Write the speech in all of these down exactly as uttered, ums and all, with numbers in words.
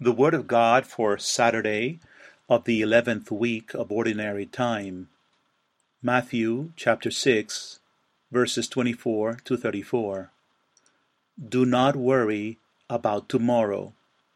The Word of God for Saturday of the eleventh week of Ordinary Time. Matthew chapter six, verses twenty-four to thirty-four. Do not worry about tomorrow.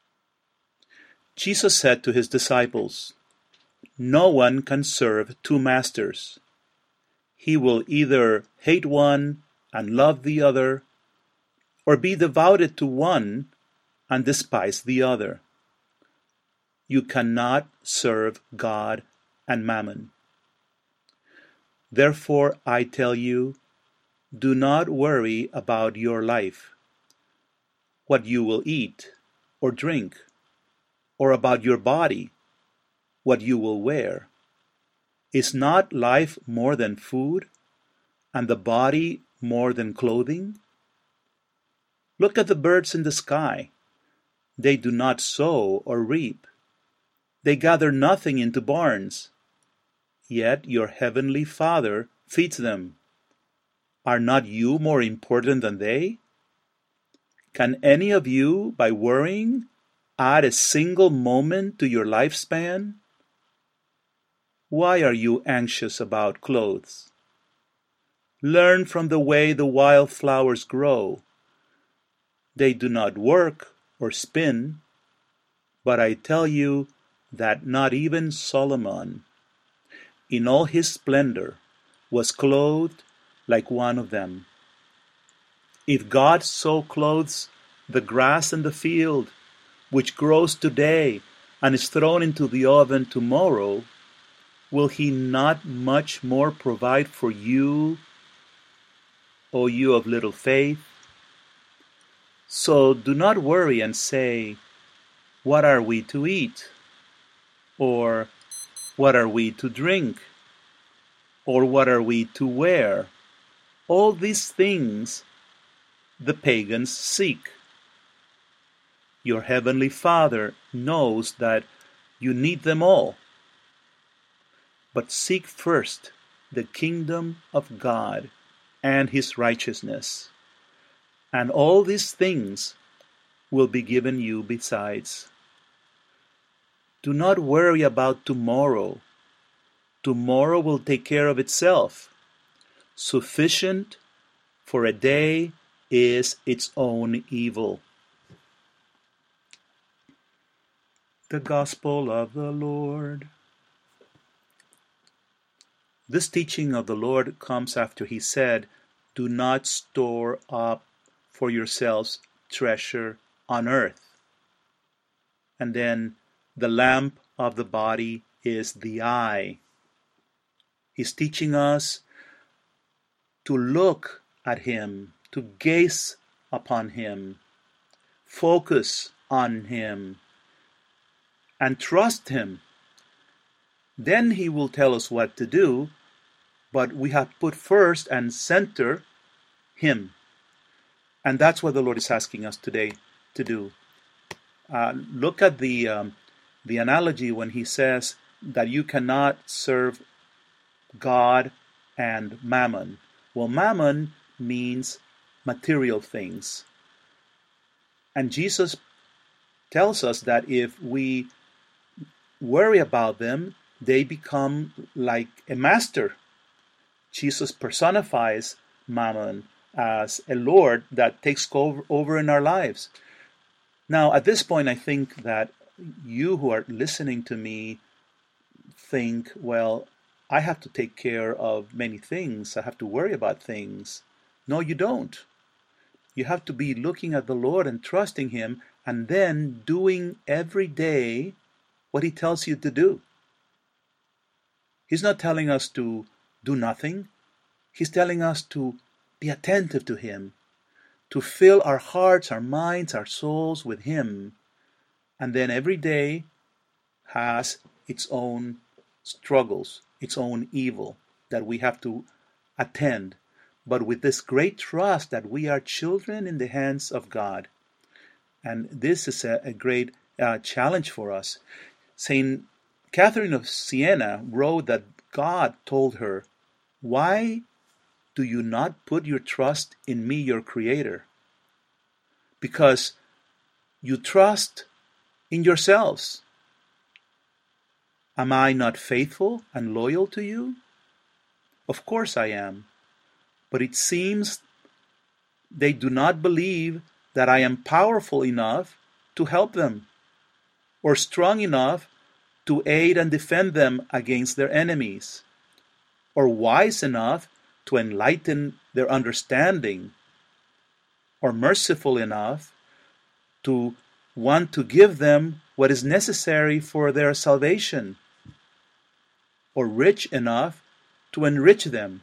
Jesus said to his disciples, "No one can serve two masters. He will either hate one and love the other, or be devoted to one and despise the other. You cannot serve God and Mammon. Therefore, I tell you, do not worry about your life, what you will eat or drink, or about your body, what you will wear. Is not life more than food, and the body more than clothing? Look at the birds in the sky. They do not sow or reap. They gather nothing into barns, yet your heavenly Father feeds them. Are not you more important than they? Can any of you, by worrying, add a single moment to your lifespan? Why are you anxious about clothes? Learn from the way the wild flowers grow. They do not work or spin, but I tell you that not even Solomon, in all his splendor, was clothed like one of them. If God so clothes the grass in the field, which grows today and is thrown into the oven tomorrow, will he not much more provide for you, O you of little faith? So do not worry and say, what are we to eat? Or what are we to drink? Or what are we to wear? All these things the pagans seek. Your heavenly Father knows that you need them all. But seek first the kingdom of God and his righteousness, and all these things will be given you besides. Do not worry about tomorrow. Tomorrow will take care of itself. Sufficient for a day is its own evil." The Gospel of the Lord. This teaching of the Lord comes after he said, "Do not store up for yourselves treasure on earth." And then, the lamp of the body is the eye. He's teaching us to look at him, to gaze upon him, focus on him, and trust him. Then he will tell us what to do, but we have to put first and center him. And that's what the Lord is asking us today to do. Uh, look at the um, the analogy when he says that you cannot serve God and Mammon. Well, Mammon means material things. And Jesus tells us that if we worry about them, they become like a master. Jesus personifies Mammon as a Lord that takes over, over in our lives. Now, at this point, I think that you who are listening to me think, well, I have to take care of many things. I have to worry about things. No, you don't. You have to be looking at the Lord and trusting him, and then doing every day what he tells you to do. He's not telling us to do nothing. He's telling us to be attentive to him, to fill our hearts, our minds, our souls with him. And then every day has its own struggles, its own evil that we have to attend, but with this great trust that we are children in the hands of God. And this is a, a great uh, challenge for us. Saint Catherine of Siena wrote that God told her, "Why do you not put your trust in me, your Creator? Because you trust in yourselves. Am I not faithful and loyal to you? Of course I am. But it seems they do not believe that I am powerful enough to help them, or strong enough to aid and defend them against their enemies, or wise enough to enlighten their understanding, or merciful enough to want to give them what is necessary for their salvation, or rich enough to enrich them.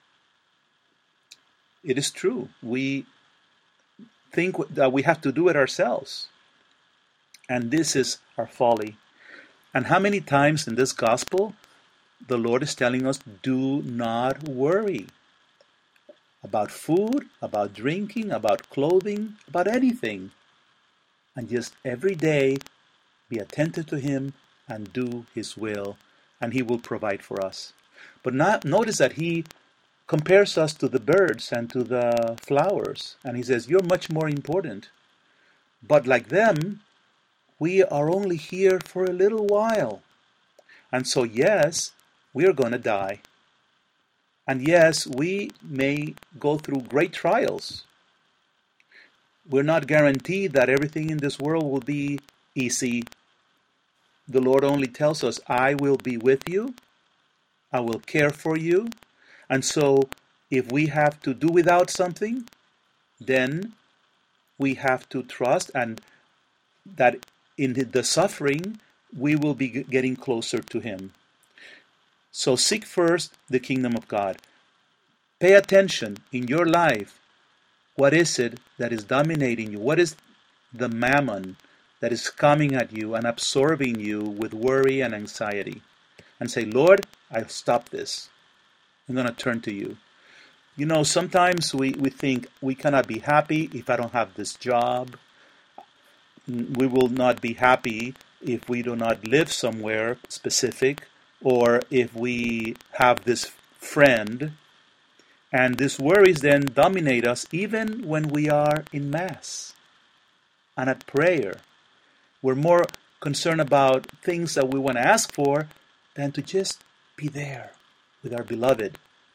It is true. We think that we have to do it ourselves. And this is our folly. And how many times in this gospel the Lord is telling us, do not worry about food, about drinking, about clothing, about anything. And just every day be attentive to Him and do His will, and He will provide for us. But not, notice that He compares us to the birds and to the flowers, and He says, you're much more important. But like them, we are only here for a little while. And so yes, we are going to die. And yes, we may go through great trials. We're not guaranteed that everything in this world will be easy. The Lord only tells us, I will be with you. I will care for you. And so if we have to do without something, then we have to trust and that in the suffering, we will be getting closer to Him. So seek first the kingdom of God. Pay attention in your life. What is it that is dominating you? What is the mammon that is coming at you and absorbing you with worry and anxiety? And say, Lord, I'll stop this. I'm going to turn to you. You know, sometimes we, we think we cannot be happy if I don't have this job. We will not be happy if we do not live somewhere specific, or if we have this friend. And these worries then dominate us even when we are in Mass and at prayer. We're more concerned about things that we want to ask for than to just be there with our beloved.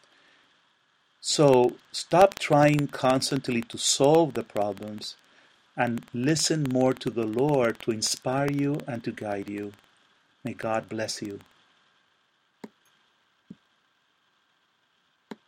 So stop trying constantly to solve the problems and listen more to the Lord to inspire you and to guide you. May God bless you.